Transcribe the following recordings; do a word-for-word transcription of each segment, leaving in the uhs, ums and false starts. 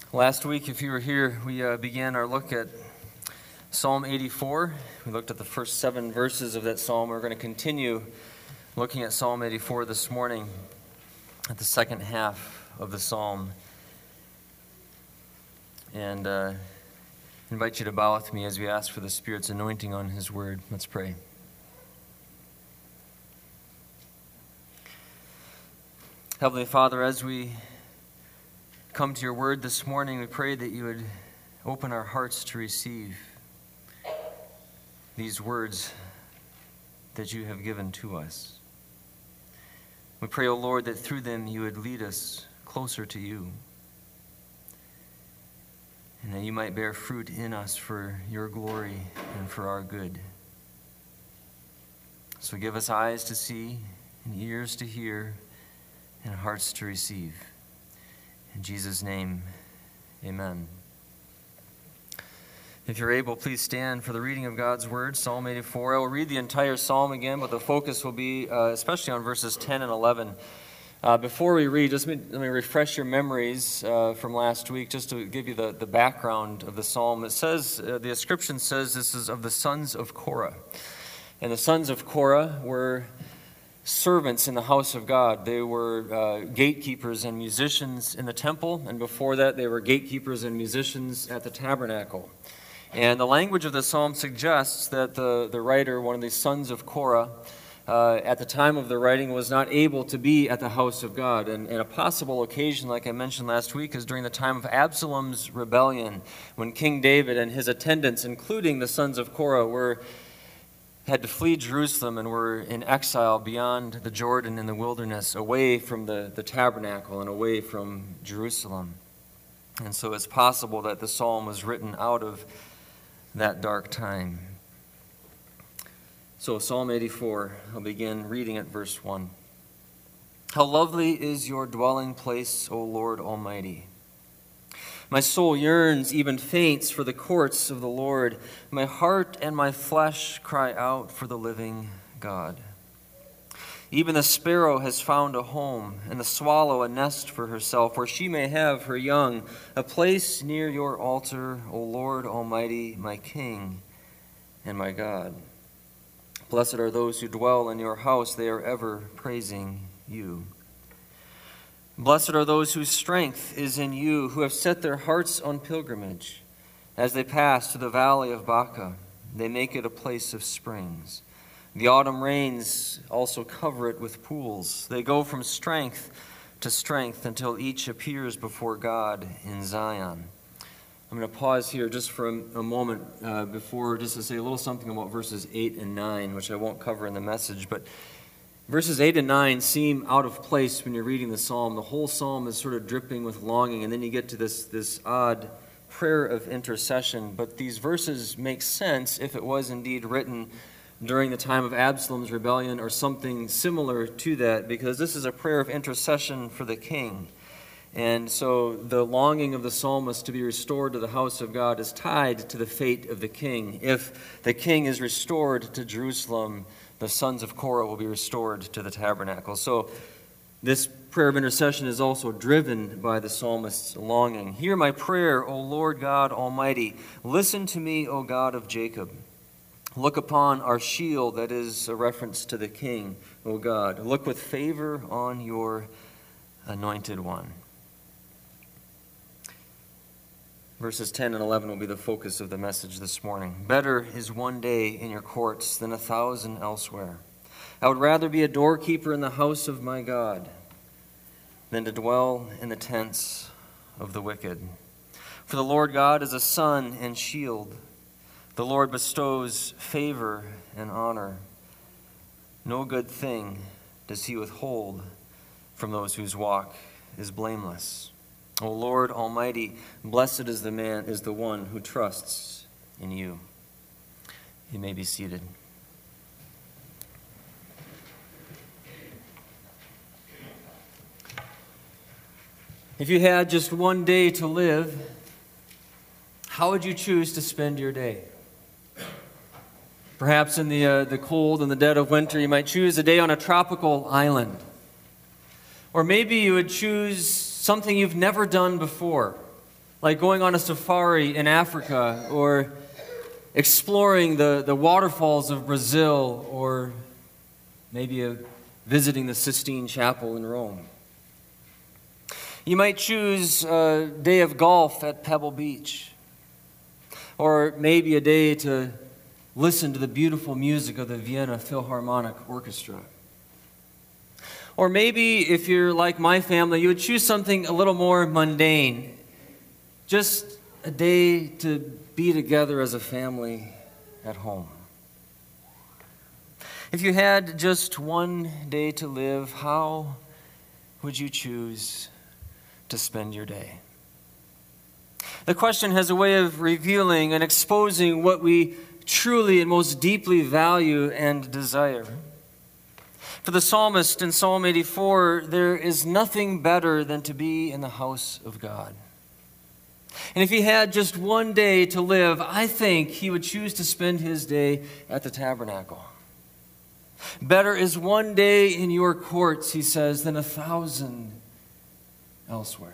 Last week, if you were here, we uh, began our look at Psalm eighty-four. We looked at the first seven verses of that psalm. We're going to continue looking at Psalm eighty-four this morning at the second half of the psalm. And uh, I invite you to bow with me as we ask for the Spirit's anointing on His word. Let's pray. Heavenly Father, as we come to your word this morning, we pray that you would open our hearts to receive these words that you have given to us. We pray, O Lord, that through them you would lead us closer to you, and that you might bear fruit in us for your glory and for our good. So give us eyes to see and ears to hear and hearts to receive. In Jesus' name, amen. If you're able, please stand for the reading of God's word, Psalm eighty-four. I will read the entire psalm again, but the focus will be uh, especially on verses ten and eleven. Uh, before we read, just let me, let me refresh your memories uh, from last week, just to give you the, the background of the psalm. It says, uh, the inscription says this is of the sons of Korah. And the sons of Korah were servants in the house of God. They were uh, gatekeepers and musicians in the temple, and before that they were gatekeepers and musicians at the tabernacle. And the language of the psalm suggests that the, the writer, one of the sons of Korah, uh, at the time of the writing was not able to be at the house of God. And, and a possible occasion, like I mentioned last week, is during the time of Absalom's rebellion, when King David and his attendants, including the sons of Korah, were had to flee Jerusalem and were in exile beyond the Jordan in the wilderness, away from the, the tabernacle and away from Jerusalem. And so it's possible that the psalm was written out of that dark time. So Psalm eighty-four, I'll begin reading at verse one. How lovely is your dwelling place, O Lord Almighty! My soul yearns, even faints, for the courts of the Lord. My heart and my flesh cry out for the living God. Even the sparrow has found a home, and the swallow a nest for herself, where she may have her young, a place near your altar, O Lord Almighty, my King and my God. Blessed are those who dwell in your house, they are ever praising you. Blessed are those whose strength is in you, who have set their hearts on pilgrimage. As they pass to the valley of Baca, they make it a place of springs. The autumn rains also cover it with pools. They go from strength to strength until each appears before God in Zion. I'm going to pause here just for a, a moment uh, before just to say a little something about verses eight and nine, which I won't cover in the message, but verses eight and nine seem out of place when you're reading the psalm. The whole psalm is sort of dripping with longing, and then you get to this, this odd prayer of intercession. But these verses make sense if it was indeed written during the time of Absalom's rebellion or something similar to that, because this is a prayer of intercession for the king. And so the longing of the psalmist to be restored to the house of God is tied to the fate of the king. If the king is restored to Jerusalem, the sons of Korah will be restored to the tabernacle. So this prayer of intercession is also driven by the psalmist's longing. Hear my prayer, O Lord God Almighty. Listen to me, O God of Jacob. Look upon our shield, that is a reference to the king, O God. Look with favor on your anointed one. Verses ten and eleven will be the focus of the message this morning. Better is one day in your courts than a thousand elsewhere. I would rather be a doorkeeper in the house of my God than to dwell in the tents of the wicked. For the Lord God is a sun and shield. The Lord bestows favor and honor. No good thing does he withhold from those whose walk is blameless. O Lord Almighty, blessed is the man, is the one who trusts in you. You may be seated. If you had just one day to live, how would you choose to spend your day? Perhaps in the, uh, the cold and the dead of winter, you might choose a day on a tropical island. Or maybe you would choose something you've never done before. like going on a safari in Africa, or exploring the, the waterfalls of Brazil, or maybe a, visiting the Sistine Chapel in Rome. You might choose a day of golf at Pebble Beach, or maybe a day to listen to the beautiful music of the Vienna Philharmonic Orchestra. Or maybe, if you're like my family, you would choose something a little more mundane. Just a day to be together as a family at home. If you had just one day to live, how would you choose to spend your day? The question has a way of revealing and exposing what we truly and most deeply value and desire. For the psalmist in Psalm eighty-four, there is nothing better than to be in the house of God. And if he had just one day to live, I think he would choose to spend his day at the tabernacle. Better is one day in your courts, he says, than a thousand elsewhere.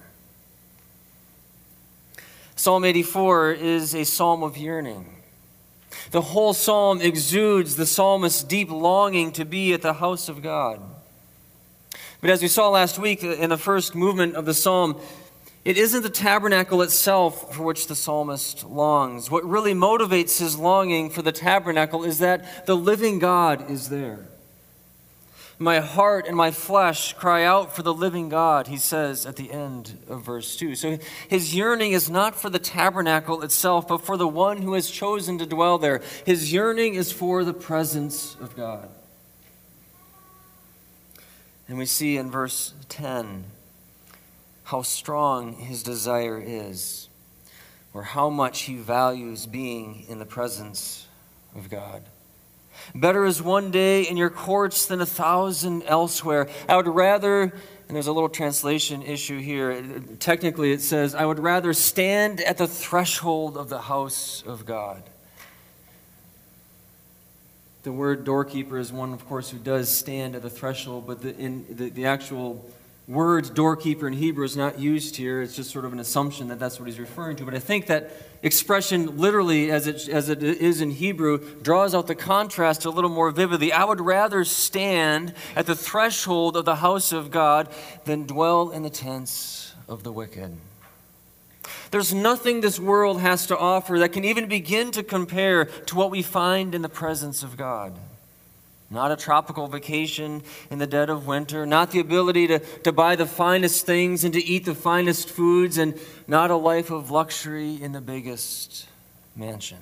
Psalm eighty-four is a psalm of yearning. The whole psalm exudes the psalmist's deep longing to be at the house of God. But as we saw last week in the first movement of the psalm, it isn't the tabernacle itself for which the psalmist longs. What really motivates his longing for the tabernacle is that the living God is there. My heart and my flesh cry out for the living God, he says at the end of verse two. So his yearning is not for the tabernacle itself, but for the one who has chosen to dwell there. His yearning is for the presence of God. And we see in verse ten how strong his desire is, or how much he values being in the presence of God. Better is one day in your courts than a thousand elsewhere. I would rather, and there's a little translation issue here. Technically it says, I would rather stand at the threshold of the house of God. The word doorkeeper is one, of course, who does stand at the threshold, but the, in, the, the actual word doorkeeper in Hebrew is not used here. It's just sort of an assumption that that's what he's referring to. But I think that expression literally, as it, as it is in Hebrew, draws out the contrast a little more vividly. I would rather stand at the threshold of the house of God than dwell in the tents of the wicked. There's nothing this world has to offer that can even begin to compare to what we find in the presence of God. Not a tropical vacation in the dead of winter, not the ability to, to buy the finest things and to eat the finest foods, and not a life of luxury in the biggest mansion.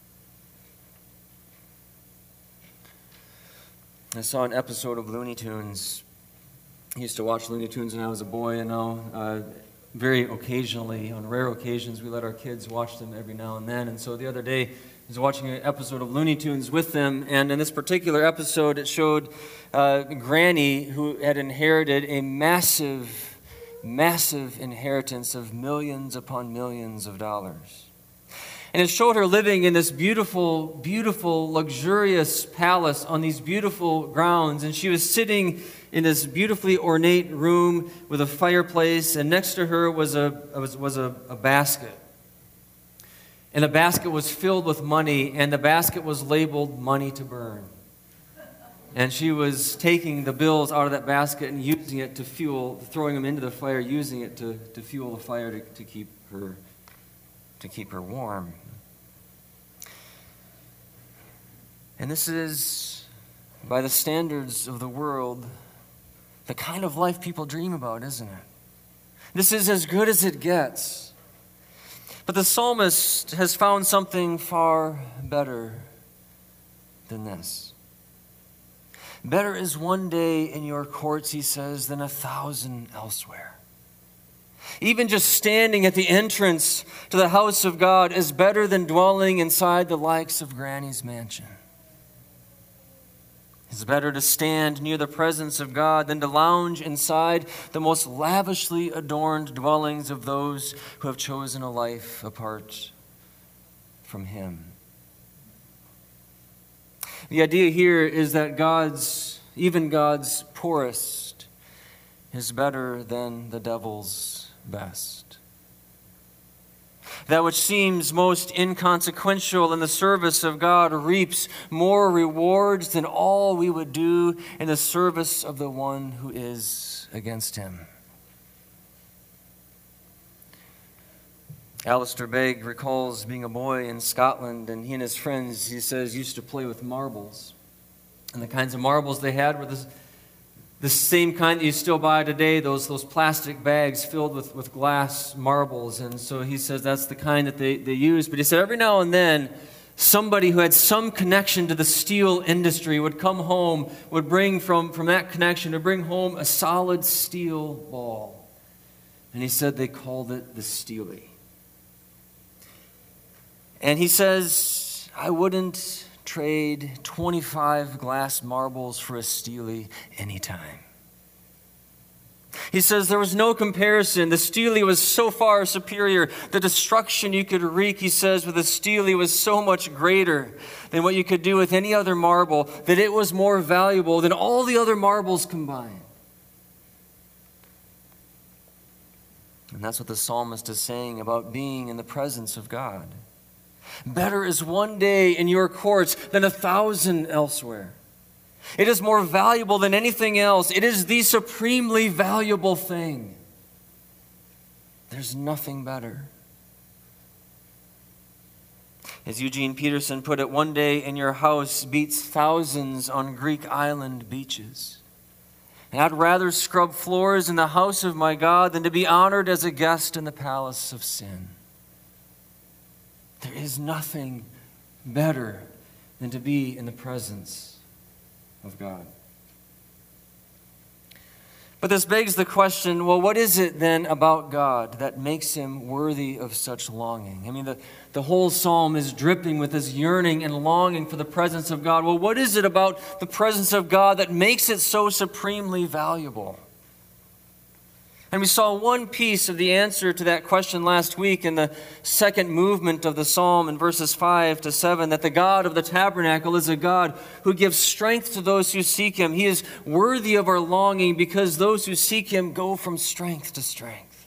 I saw an episode of Looney Tunes. I used to watch Looney Tunes when I was a boy, and now uh, very occasionally, on rare occasions, we let our kids watch them every now and then. And so the other day, I was watching an episode of Looney Tunes with them, and in this particular episode, it showed uh, Granny, who had inherited a massive, massive inheritance of millions upon millions of dollars. And it showed her living in this beautiful, beautiful, luxurious palace on these beautiful grounds, and she was sitting in this beautifully ornate room with a fireplace, and next to her was a was, was a, a basket. And the basket was filled with money, and the basket was labeled money to burn. And she was taking the bills out of that basket and using it to fuel, throwing them into the fire, using it to, to fuel the fire to, to keep her to keep her warm. And this is, by the standards of the world, the kind of life people dream about, isn't it? This is as good as it gets. But the psalmist has found something far better than this. Better is one day in your courts, he says, than a thousand elsewhere. Even just standing at the entrance to the house of God is better than dwelling inside the likes of Granny's mansion. It's better to stand near the presence of God than to lounge inside the most lavishly adorned dwellings of those who have chosen a life apart from Him. The idea here is that God's, even God's poorest, is better than the devil's best. That which seems most inconsequential in the service of God reaps more rewards than all we would do in the service of the one who is against him. Alistair Begg recalls being a boy in Scotland, and he and his friends, he says, used to play with marbles. And the kinds of marbles they had were the, the same kind that you still buy today, those, those plastic bags filled with, with glass marbles. And so he says that's the kind that they, they used. But he said every now and then, somebody who had some connection to the steel industry would come home, would bring from, from that connection, to bring home a solid steel ball. And he said they called it the Steely. And he says, I wouldn't trade twenty-five glass marbles for a Steely anytime. He says there was no comparison. The Steely was so far superior. The destruction you could wreak, he says, with the Steely was so much greater than what you could do with any other marble, that it was more valuable than all the other marbles combined. And that's what the psalmist is saying about being in the presence of God. Better is one day in your courts than a thousand elsewhere. It is more valuable than anything else. It is the supremely valuable thing. There's nothing better. As Eugene Peterson put it, one day in your house beats thousands on Greek island beaches. And I'd rather scrub floors in the house of my God than to be honored as a guest in the palace of sin. There is nothing better than to be in the presence of God. But this begs the question, well, what is it then about God that makes him worthy of such longing? I mean, the, the whole psalm is dripping with this yearning and longing for the presence of God. Well, what is it about the presence of God that makes it so supremely valuable? And we saw one piece of the answer to that question last week in the second movement of the psalm in verses five to seven, that the God of the tabernacle is a God who gives strength to those who seek him. He is worthy of our longing because those who seek him go from strength to strength.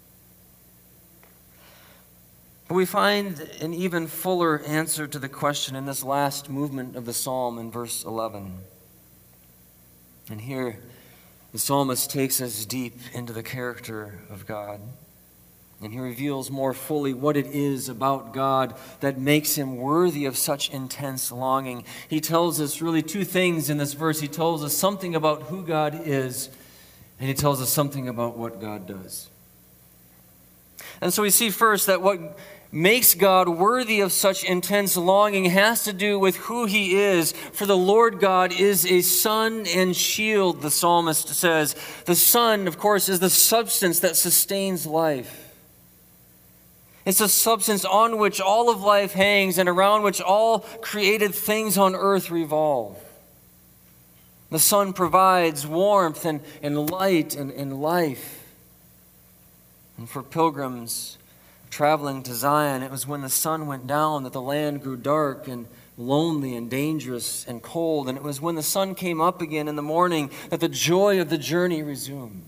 But we find an even fuller answer to the question in this last movement of the psalm in verse eleven. And here, the psalmist takes us deep into the character of God. And he reveals more fully what it is about God that makes him worthy of such intense longing. He tells us really two things in this verse. He tells us something about who God is, and he tells us something about what God does. And so we see first that what makes God worthy of such intense longing has to do with who he is. For the Lord God is a sun and shield, the psalmist says. The sun, of course, is the substance that sustains life. It's a substance on which all of life hangs and around which all created things on earth revolve. The sun provides warmth and, and light and, and life. And for pilgrims traveling to Zion, it was when the sun went down that the land grew dark and lonely and dangerous and cold. And it was when the sun came up again in the morning that the joy of the journey resumed.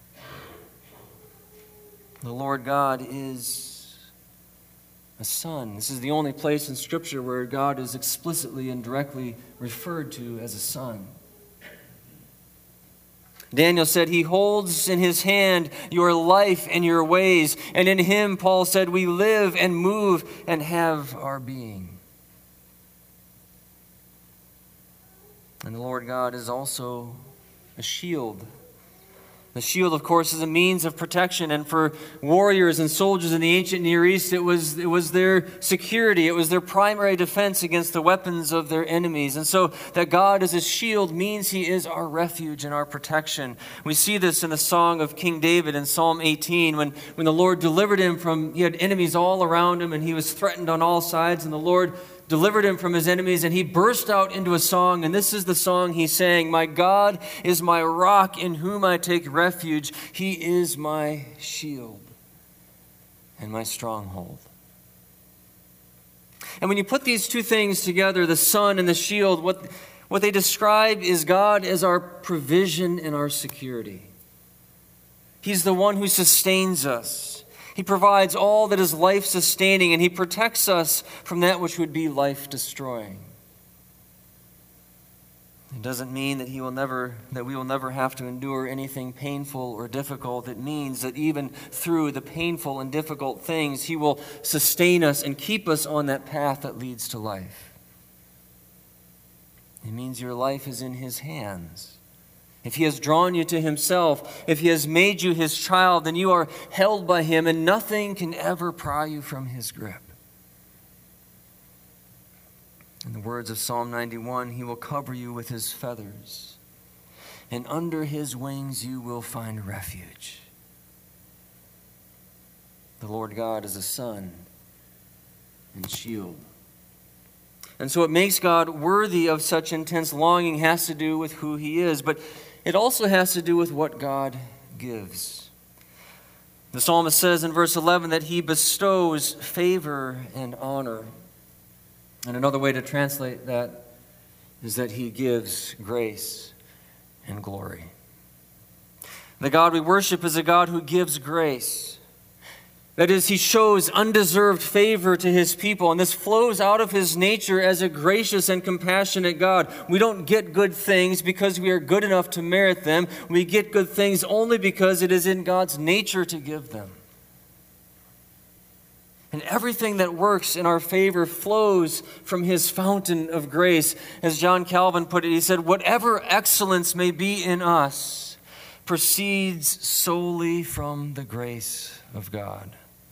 The Lord God is a sun. This is the only place in Scripture where God is explicitly and directly referred to as a sun. Daniel said he holds in his hand your life and your ways. And in him, Paul said, we live and move and have our being. And the Lord God is also a shield. The shield, of course, is a means of protection. And for warriors and soldiers in the ancient Near East, it was, it was their security. It was their primary defense against the weapons of their enemies. And so that God is a shield means he is our refuge and our protection. We see this in the song of King David in Psalm eighteen, when, when the Lord delivered him from, he had enemies all around him and he was threatened on all sides. And the Lord delivered him from his enemies, and he burst out into a song, and this is the song he sang. My God is my rock in whom I take refuge. He is my shield and my stronghold. And when you put these two things together, the sun and the shield, what, what they describe is God as our provision and our security. He's the one who sustains us. He provides all that is life-sustaining, and He protects us from that which would be life-destroying. It doesn't mean that he will never, that we will never have to endure anything painful or difficult. It means that even through the painful and difficult things, He will sustain us and keep us on that path that leads to life. It means your life is in His hands. If He has drawn you to Himself, if He has made you His child, then you are held by Him, and nothing can ever pry you from His grip. In the words of Psalm ninety-one, He will cover you with His feathers, and under His wings you will find refuge. The Lord God is a sun and shield. And so what makes God worthy of such intense longing has to do with who He is, but it also has to do with what God gives. The psalmist says in verse eleven that He bestows favor and honor. And another way to translate that is that He gives grace and glory. The God we worship is a God who gives grace. That is, He shows undeserved favor to His people, and this flows out of His nature as a gracious and compassionate God. We don't get good things because we are good enough to merit them. We get good things only because it is in God's nature to give them. And everything that works in our favor flows from His fountain of grace. As John Calvin put it, he said, "Whatever excellence may be in us proceeds solely from the grace of God."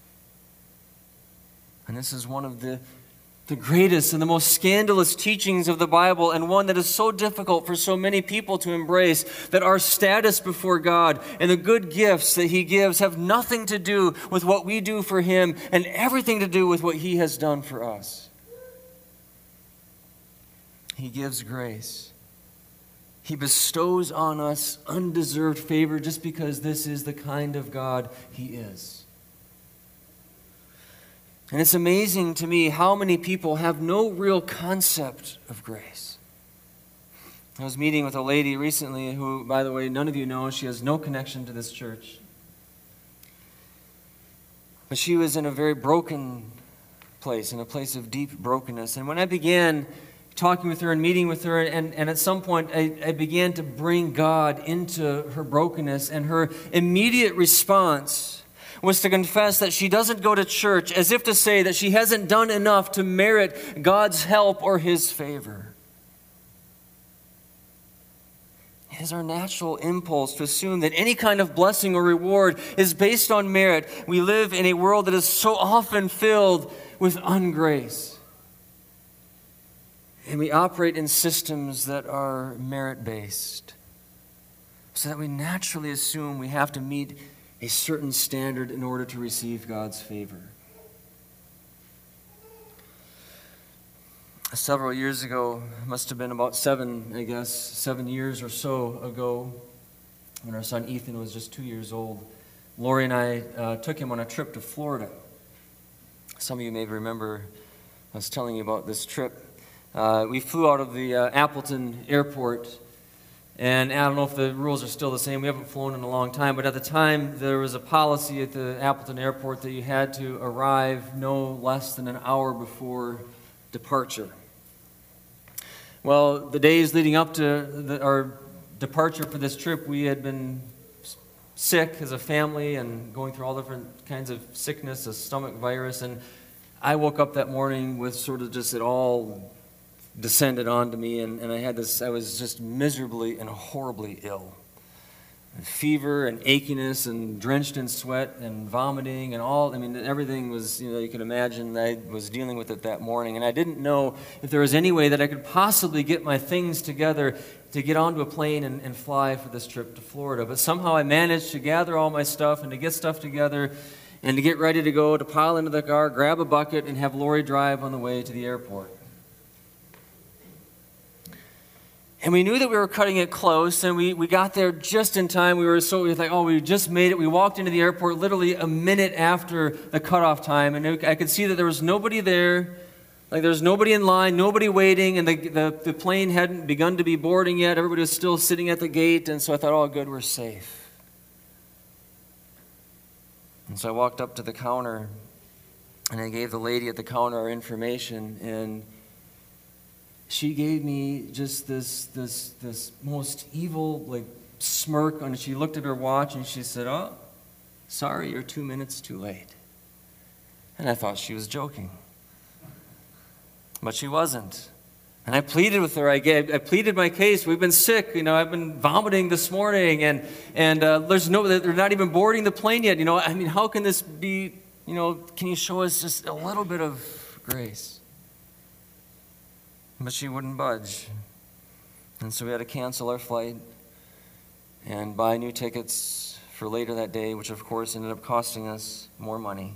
And this is one of the, the greatest and the most scandalous teachings of the Bible, and one that is so difficult for so many people to embrace, that our status before God and the good gifts that He gives have nothing to do with what we do for Him and everything to do with what He has done for us. He gives grace. He bestows on us undeserved favor just because this is the kind of God He is. And it's amazing to me how many people have no real concept of grace. I was meeting with a lady recently who, by the way, none of you know, she has no connection to this church. But she was in a very broken place, in a place of deep brokenness. And when I began talking with her and meeting with her, and, and at some point I, I began to bring God into her brokenness, and her immediate response was to confess that she doesn't go to church, as if to say that she hasn't done enough to merit God's help or His favor. It is our natural impulse to assume that any kind of blessing or reward is based on merit. We live in a world that is so often filled with ungrace. And we operate in systems that are merit-based, so that we naturally assume we have to meet a certain standard in order to receive God's favor. Several years ago, must have been about seven, I guess, seven years or so ago, when our son Ethan was just two years old, Lori and I uh, took him on a trip to Florida. Some of you may remember I was telling you about this trip. Uh, we flew out of the uh, Appleton Airport. And I don't know if the rules are still the same. We haven't flown in a long time. But at the time, there was a policy at the Appleton Airport that you had to arrive no less than an hour before departure. Well, the days leading up to the, our departure for this trip, we had been sick as a family and going through all different kinds of sickness, a stomach virus. And I woke up that morning with sort of just it all descended onto me, and, and I had this, I was just miserably and horribly ill. And fever and achiness and drenched in sweat and vomiting and all, I mean, everything was, you know, you can imagine I was dealing with it that morning. And I didn't know if there was any way that I could possibly get my things together to get onto a plane and, and fly for this trip to Florida. But somehow I managed to gather all my stuff and to get stuff together and to get ready to go, to pile into the car, grab a bucket, and have Lori drive on the way to the airport. And we knew that we were cutting it close, and we, we got there just in time. We were so, we were like, oh, we just made it. We walked into the airport literally a minute after the cutoff time, and I could see that there was nobody there. Like there was nobody in line, nobody waiting, and the, the, the plane hadn't begun to be boarding yet. Everybody was still sitting at the gate, and so I thought, oh, good, we're safe. And so I walked up to the counter, and I gave the lady at the counter our information, and she gave me just this this this most evil, like, smirk, and she looked at her watch, and she said, "Oh, sorry, you're two minutes too late." And I thought she was joking. But she wasn't. And I pleaded with her. I, gave, I pleaded my case. We've been sick. You know, I've been vomiting this morning, and and uh, there's no, they're not even boarding the plane yet. You know, I mean, how can this be? You know, can you show us just a little bit of grace? But she wouldn't budge, and so we had to cancel our flight and buy new tickets for later that day, which of course ended up costing us more money.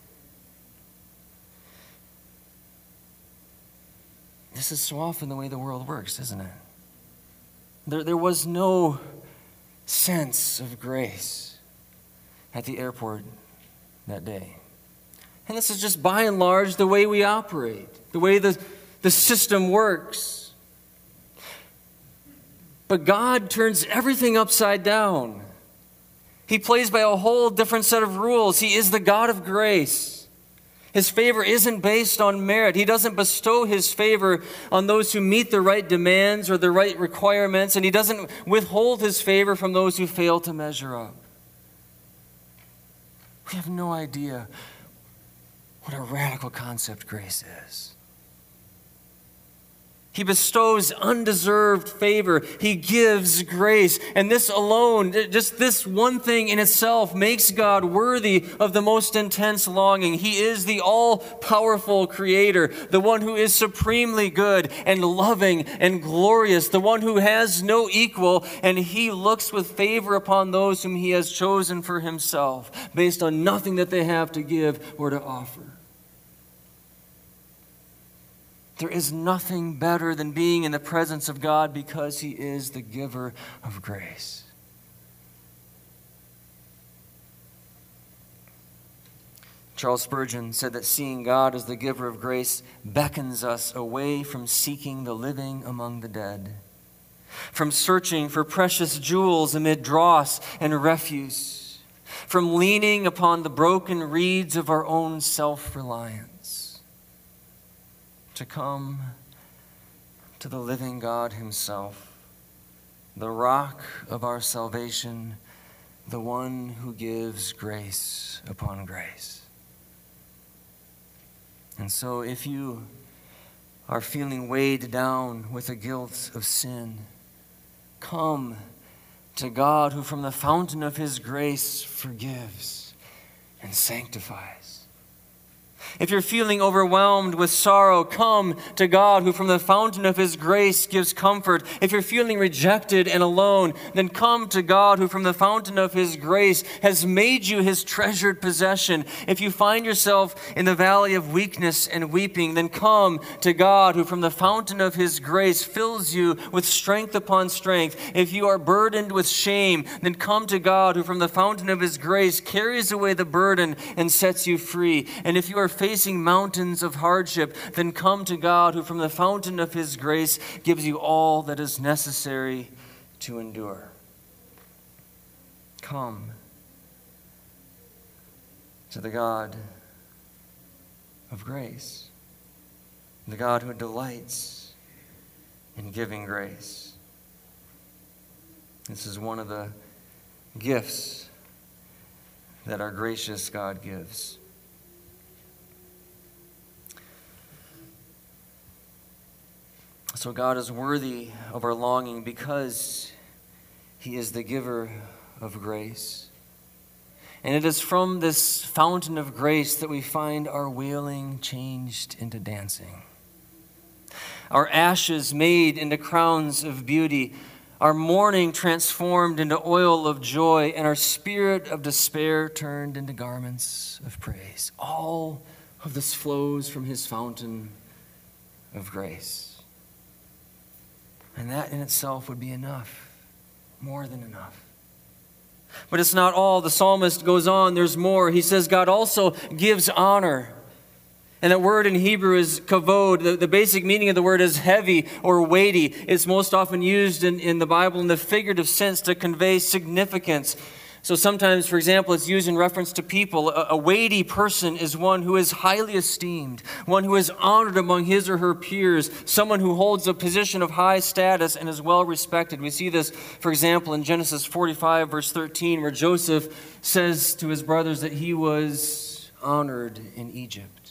This is so often the way the world works, isn't it? There, there was no sense of grace at the airport that day. And this is just by and large the way we operate, the way the, the system works. But God turns everything upside down. He plays by a whole different set of rules. He is the God of grace. His favor isn't based on merit. He doesn't bestow his favor on those who meet the right demands or the right requirements, and he doesn't withhold his favor from those who fail to measure up. We have no idea what a radical concept grace is. He bestows undeserved favor. He gives grace. And this alone, just this one thing in itself, makes God worthy of the most intense longing. He is the all-powerful creator, the one who is supremely good and loving and glorious, the one who has no equal, and he looks with favor upon those whom he has chosen for himself, based on nothing that they have to give or to offer. There is nothing better than being in the presence of God because he is the giver of grace. Charles Spurgeon said that seeing God as the giver of grace beckons us away from seeking the living among the dead, from searching for precious jewels amid dross and refuse, from leaning upon the broken reeds of our own self-reliance, to come to the living God himself, the rock of our salvation, the one who gives grace upon grace. And so if you are feeling weighed down with the guilt of sin, come to God who from the fountain of his grace forgives and sanctifies. If you're feeling overwhelmed with sorrow, come to God who from the fountain of his grace gives comfort. If you're feeling rejected and alone, then come to God who from the fountain of his grace has made you his treasured possession. If you find yourself in the valley of weakness and weeping, then come to God who from the fountain of his grace fills you with strength upon strength. If you are burdened with shame, then come to God who from the fountain of his grace carries away the burden and sets you free. And if you are facing mountains of hardship, then come to God who from the fountain of his grace gives you all that is necessary to endure. Come to the God of grace, the God who delights in giving grace. This is one of the gifts that our gracious God gives. So God is worthy of our longing because he is the giver of grace. And it is from this fountain of grace that we find our wailing changed into dancing, our ashes made into crowns of beauty, our mourning transformed into oil of joy, and our spirit of despair turned into garments of praise. All of this flows from his fountain of grace. And that in itself would be enough, more than enough. But it's not all. The psalmist goes on, there's more. He says God also gives honor. And that word in Hebrew is kavod. The, the basic meaning of the word is heavy or weighty. It's most often used in, in the Bible in the figurative sense to convey significance. So sometimes, for example, it's used in reference to people. A, a weighty person is one who is highly esteemed, one who is honored among his or her peers, someone who holds a position of high status and is well respected. We see this, for example, in Genesis forty-five, verse thirteen, where Joseph says to his brothers that he was honored in Egypt.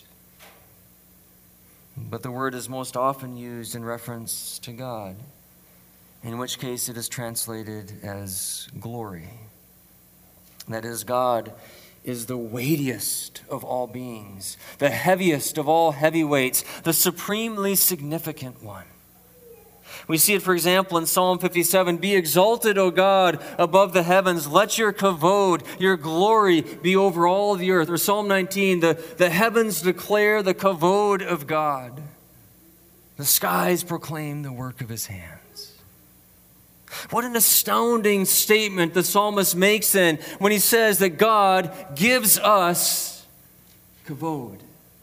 But the word is most often used in reference to God, in which case it is translated as glory. That is, God is the weightiest of all beings, the heaviest of all heavyweights, the supremely significant one. We see it, for example, in Psalm fifty-seven, "Be exalted, O God, above the heavens. Let your kavod, your glory, be over all the earth." Or Psalm nineteen, the, the heavens declare the kavod of God. The skies proclaim the work of his hands. What an astounding statement the psalmist makes then when he says that God gives us kavod.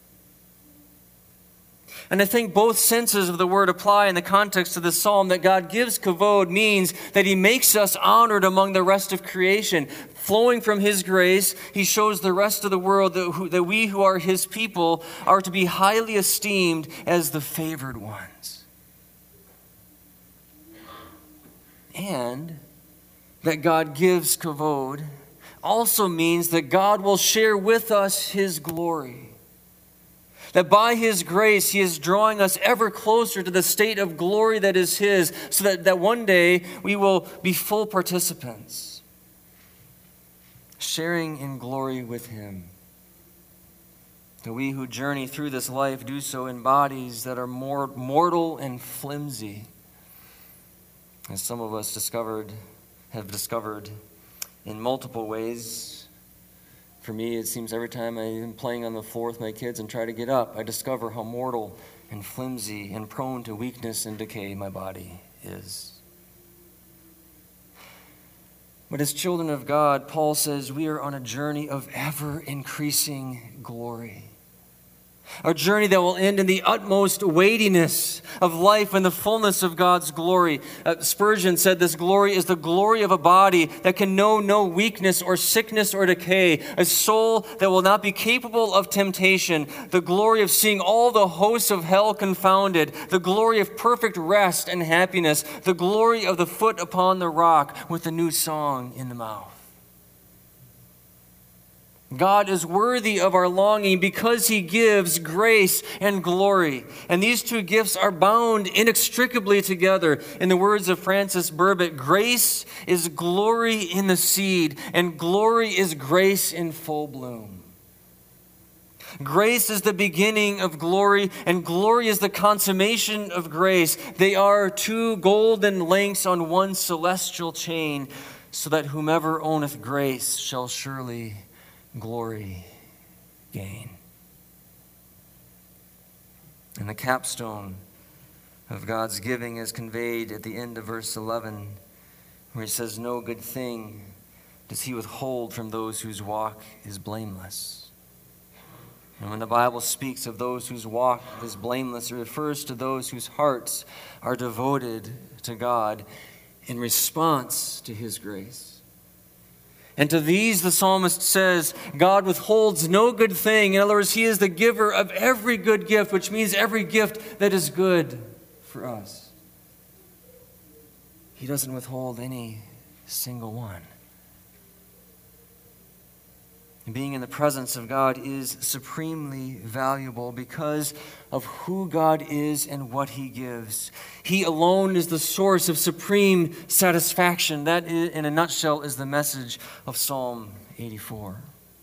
And I think both senses of the word apply in the context of this psalm. That God gives kavod means that he makes us honored among the rest of creation. Flowing from his grace, he shows the rest of the world that, who, that we who are his people are to be highly esteemed as the favored ones. And that God gives kavod also means that God will share with us his glory. That by his grace, he is drawing us ever closer to the state of glory that is his, so that, that one day we will be full participants, sharing in glory with him. That we who journey through this life do so in bodies that are more mortal and flimsy, as some of us discovered, have discovered in multiple ways. For me, it seems every time I am playing on the floor with my kids and try to get up, I discover how mortal and flimsy and prone to weakness and decay my body is. But as children of God, Paul says we are on a journey of ever-increasing glory. A journey that will end in the utmost weightiness of life and the fullness of God's glory. Uh, Spurgeon said this glory is the glory of a body that can know no weakness or sickness or decay. A soul that will not be capable of temptation. The glory of seeing all the hosts of hell confounded. The glory of perfect rest and happiness. The glory of the foot upon the rock with a new song in the mouth. God is worthy of our longing because he gives grace and glory. And these two gifts are bound inextricably together. In the words of Francis Burbot, grace is glory in the seed, and glory is grace in full bloom. Grace is the beginning of glory, and glory is the consummation of grace. They are two golden links on one celestial chain, so that whomever owneth grace shall surely glory gain. And the capstone of God's giving is conveyed at the end of verse eleven, where he says, "No good thing does he withhold from those whose walk is blameless." And when the Bible speaks of those whose walk is blameless, it refers to those whose hearts are devoted to God in response to his grace. And to these, the psalmist says, God withholds no good thing. In other words, he is the giver of every good gift, which means every gift that is good for us. He doesn't withhold any single one. Being in the presence of God is supremely valuable because of who God is and what he gives. He alone is the source of supreme satisfaction. That, in a nutshell, is the message of Psalm eighty-four.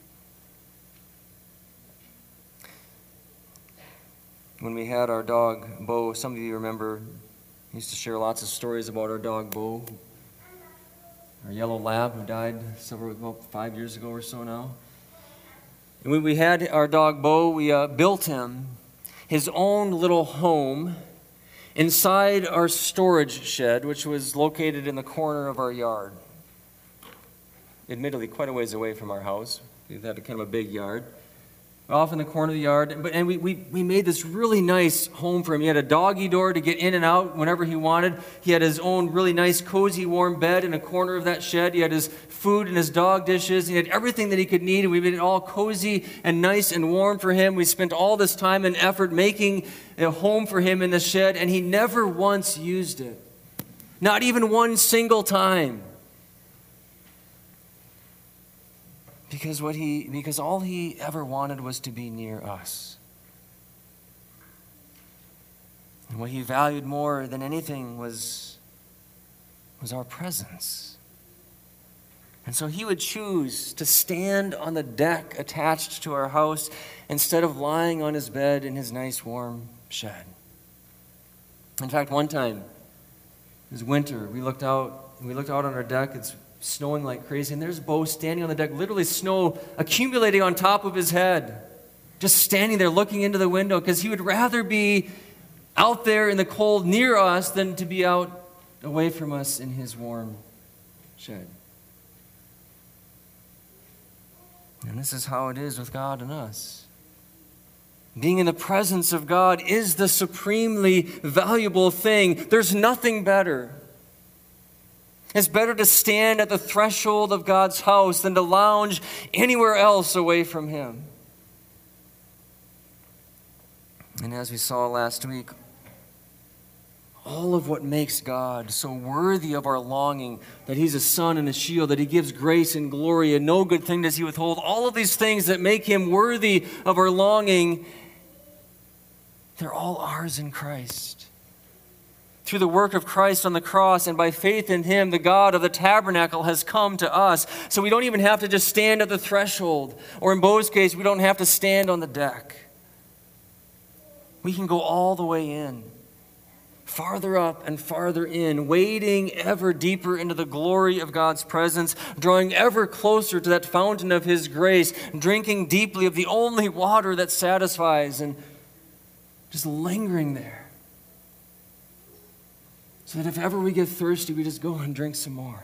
When we had our dog, Bo, some of you remember, we used to share lots of stories about our dog, Bo, our yellow lab who died several, about five years ago or so now. And when we had our dog, Bo, we uh, built him his own little home inside our storage shed, which was located in the corner of our yard. Admittedly, quite a ways away from our house. We've had a kind of a big yard. off in the corner of the yard. But and we, we, we made this really nice home for him. He had a doggy door to get in and out whenever he wanted. He had his own really nice, cozy, warm bed in a corner of that shed. He had his food and his dog dishes. He had everything that he could need, and we made it all cozy and nice and warm for him. We spent all this time and effort making a home for him in the shed, and he never once used it. Not even one single time. Because what he because all he ever wanted was to be near us. And what he valued more than anything was, was our presence. And so he would choose to stand on the deck attached to our house instead of lying on his bed in his nice warm shed. In fact, one time, it was winter, we looked out, we looked out on our deck. It's snowing like crazy, and there's Bo standing on the deck, literally snow accumulating on top of his head, just standing there looking into the window, because he would rather be out there in the cold near us than to be out away from us in his warm shed. And this is how it is with God and us. Being in the presence of God is the supremely valuable thing. There's nothing better. It's better to stand at the threshold of God's house than to lounge anywhere else away from Him. And as we saw last week, all of what makes God so worthy of our longing, that He's a sun and a shield, that He gives grace and glory, and no good thing does He withhold, all of these things that make Him worthy of our longing, they're all ours in Christ. Through the work of Christ on the cross and by faith in Him, the God of the tabernacle has come to us. So we don't even have to just stand at the threshold. Or in Bo's case, we don't have to stand on the deck. We can go all the way in, farther up and farther in, wading ever deeper into the glory of God's presence, drawing ever closer to that fountain of His grace, drinking deeply of the only water that satisfies, and just lingering there. So that if ever we get thirsty, we just go and drink some more.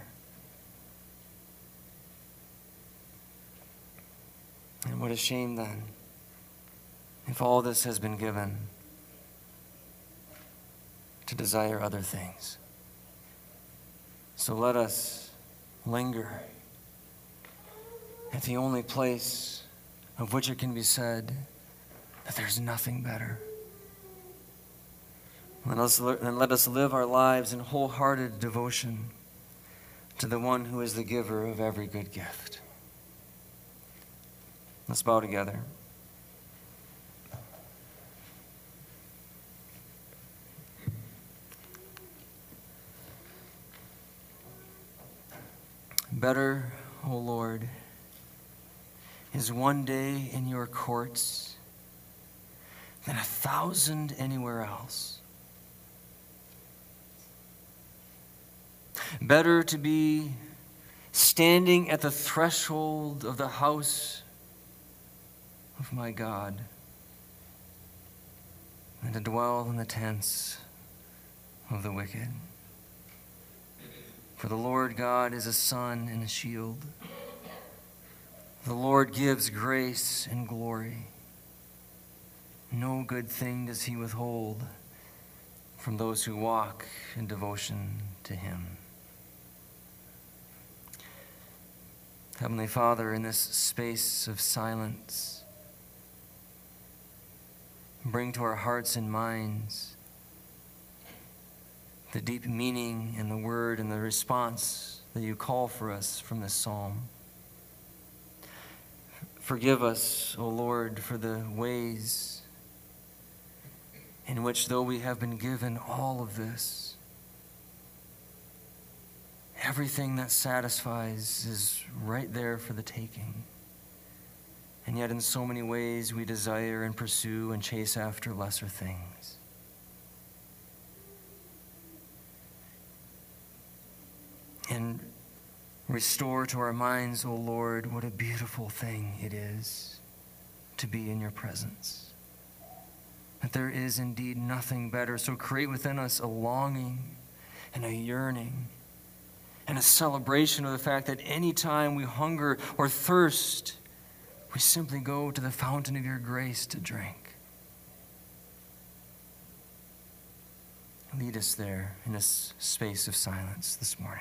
And what a shame then, if all this has been given to desire other things. So let us linger at the only place of which it can be said that there's nothing better. Let us, and let us live our lives in wholehearted devotion to the one who is the giver of every good gift. Let's bow together. Better, O Lord, is one day in your courts than a thousand anywhere else. Better to be standing at the threshold of the house of my God than to dwell in the tents of the wicked. For the Lord God is a sun and a shield. The Lord gives grace and glory. No good thing does He withhold from those who walk in devotion to Him. Heavenly Father, in this space of silence, bring to our hearts and minds the deep meaning and the word and the response that you call for us from this psalm. Forgive us, O Lord, for the ways in which, though we have been given all of this, everything that satisfies is right there for the taking. And yet in so many ways we desire and pursue and chase after lesser things. And restore to our minds, O Lord, what a beautiful thing it is to be in your presence. That there is indeed nothing better. So create within us a longing and a yearning and a celebration of the fact that any time we hunger or thirst, We simply go to the fountain of your grace to drink. Lead us there in this space of silence this morning.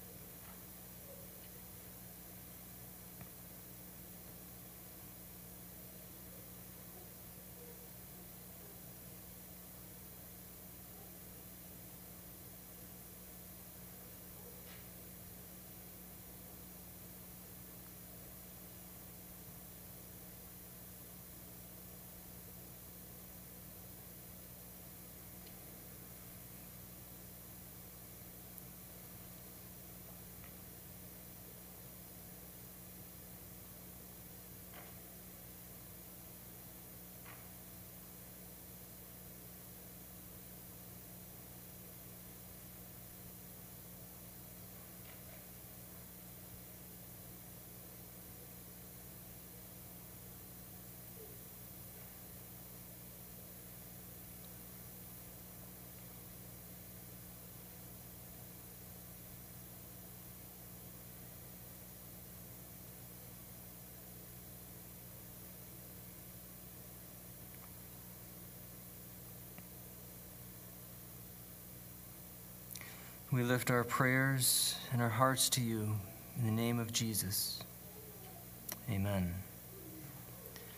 We lift our prayers and our hearts to you in the name of Jesus. Amen.